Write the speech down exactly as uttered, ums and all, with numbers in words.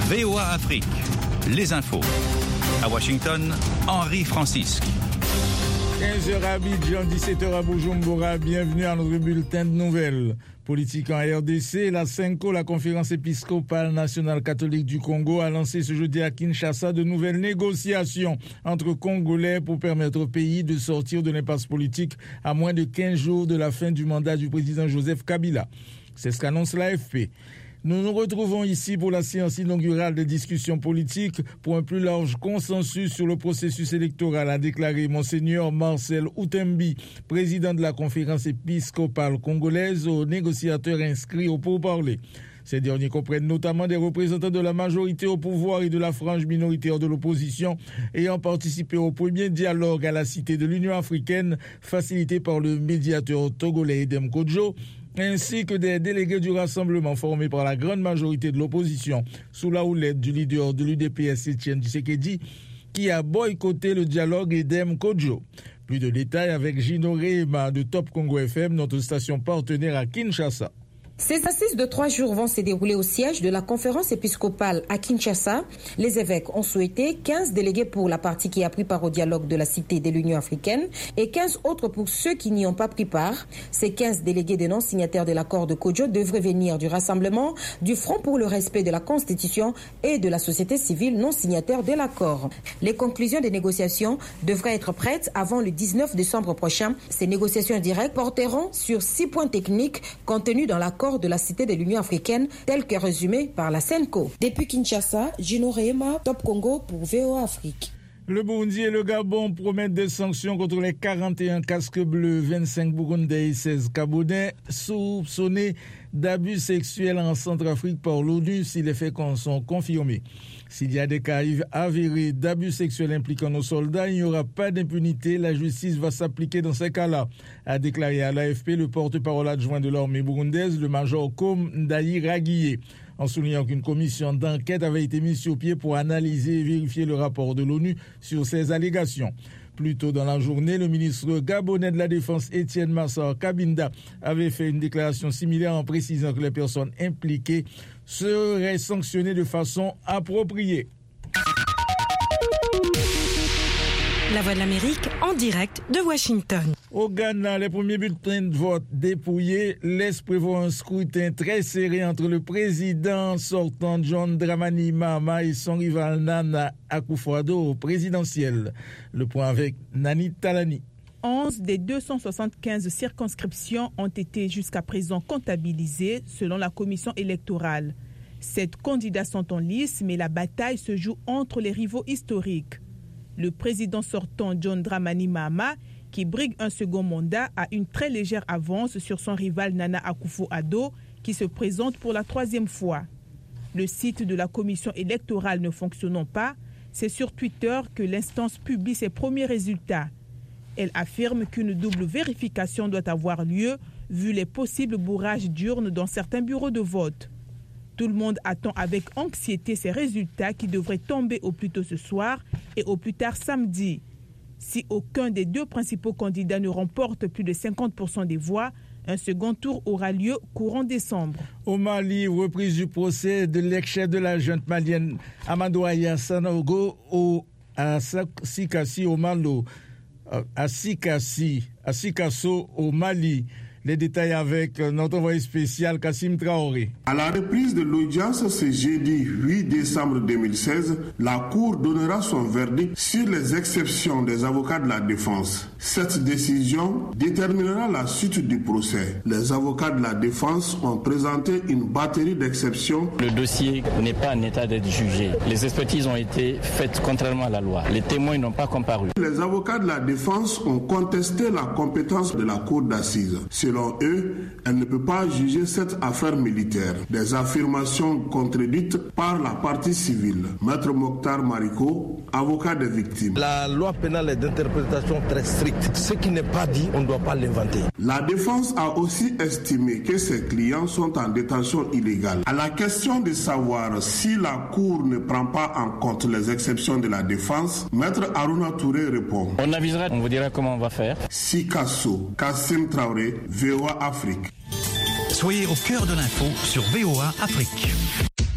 V O A Afrique, les infos. À Washington, Henri Francisque. quinze heures à Abidjan, dix-sept heures à Bujumbura. Bienvenue à notre bulletin de nouvelles. Politique en R D C, la CENCO, la conférence épiscopale nationale catholique du Congo, a lancé ce jeudi à Kinshasa de nouvelles négociations entre Congolais pour permettre au pays de sortir de l'impasse politique à moins de quinze jours de la fin du mandat du président Joseph Kabila. C'est ce qu'annonce l'A F P. Nous nous retrouvons ici pour la séance inaugurale des discussions politiques pour un plus large consensus sur le processus électoral, a déclaré Monseigneur Marcel Outembi, président de la conférence épiscopale congolaise, aux négociateurs inscrits au pourparlers. Ces derniers comprennent notamment des représentants de la majorité au pouvoir et de la frange minoritaire de l'opposition ayant participé au premier dialogue à la Cité de l'Union africaine facilité par le médiateur togolais Edem Kodjo, ainsi que des délégués du rassemblement formés par la grande majorité de l'opposition sous la houlette du leader de l'U D P S Etienne Tshisekedi qui a boycotté le dialogue Edem Kodjo. Plus de détails avec Gino Rehema de Top Congo F M, notre station partenaire à Kinshasa. Ces assises de trois jours vont se dérouler au siège de la conférence épiscopale à Kinshasa. Les évêques ont souhaité quinze délégués pour la partie qui a pris part au dialogue de la Cité de l'Union africaine et quinze autres pour ceux qui n'y ont pas pris part. Ces quinze délégués des non-signataires de l'accord de Kodjo devraient venir du Rassemblement, du Front pour le respect de la Constitution et de la société civile non signataire de l'accord. Les conclusions des négociations devraient être prêtes avant le dix-neuf décembre prochain. Ces négociations directes porteront sur six points techniques contenus dans l'accord de la Cité de l'Union africaine, tel que résumé par la CENCO. Depuis Kinshasa, Gino Rehema, Top Congo pour V O A Afrique. Le Burundi et le Gabon promettent des sanctions contre les quarante et un casques bleus, vingt-cinq Burundais et seize Gabonais soupçonnés d'abus sexuels en Centrafrique par l'ONU si les faits sont confirmés. S'il y a des cas avérés d'abus sexuels impliquant nos soldats, il n'y aura pas d'impunité. La justice va s'appliquer dans ces cas-là, a déclaré à l'A F P le porte-parole adjoint de l'armée burundaise, le major Com Ndayi Raguié, en soulignant qu'une commission d'enquête avait été mise sur pied pour analyser et vérifier le rapport de l'ONU sur ces allégations. Plus tôt dans la journée, le ministre gabonais de la Défense, Étienne Massar Kabinda, avait fait une déclaration similaire en précisant que les personnes impliquées seraient sanctionnées de façon appropriée. La Voix de l'Amérique en direct de Washington. Au Ghana, les premiers bulletins de vote dépouillés laissent prévoir un scrutin très serré entre le président sortant John Dramani Mahama et son rival Nana Akufo-Addo au présidentiel. Le point avec Nani Talani. onze des deux cent soixante-quinze circonscriptions ont été jusqu'à présent comptabilisées selon la commission électorale. Sept candidats sont en lice, mais la bataille se joue entre les rivaux historiques. Le président sortant John Dramani Mahama, qui brigue un second mandat, a une très légère avance sur son rival Nana Akufo-Addo, qui se présente pour la troisième fois. Le site de la commission électorale ne fonctionnant pas, c'est sur Twitter que l'instance publie ses premiers résultats. Elle affirme qu'une double vérification doit avoir lieu, vu les possibles bourrages d'urnes dans certains bureaux de vote. Tout le monde attend avec anxiété ces résultats qui devraient tomber au plus tôt ce soir et au plus tard samedi. Si aucun des deux principaux candidats ne remporte plus de cinquante pour cent des voix, un second tour aura lieu courant décembre. Au Mali, reprise du procès de l'ex-chef de la junte malienne Amadou Aya Sanogo au, à Sikassi au Malo, à Sikassi, à Sikasso au Mali. Les détails avec notre envoyé spécial Kassim Traoré. À la reprise de l'audience ce jeudi huit décembre deux mille seize, la Cour donnera son verdict sur les exceptions des avocats de la défense. Cette décision déterminera la suite du procès. Les avocats de la défense ont présenté une batterie d'exceptions. Le dossier n'est pas en état d'être jugé. Les expertises ont été faites contrairement à la loi. Les témoins n'ont pas comparu. Les avocats de la défense ont contesté la compétence de la Cour d'assises. Selon eux, elle ne peut pas juger cette affaire militaire. Des affirmations contredites par la partie civile. Maître Mokhtar Mariko, avocat des victimes. La loi pénale est d'interprétation très stricte. Ce qui n'est pas dit, on ne doit pas l'inventer. La défense a aussi estimé que ses clients sont en détention illégale. À la question de savoir si la Cour ne prend pas en compte les exceptions de la défense, Maître Aruna Touré répond. On avisera, on vous dira comment on va faire. Sikasso, Kassim Traoré, V O A Afrique. Soyez au cœur de l'info sur V O A Afrique.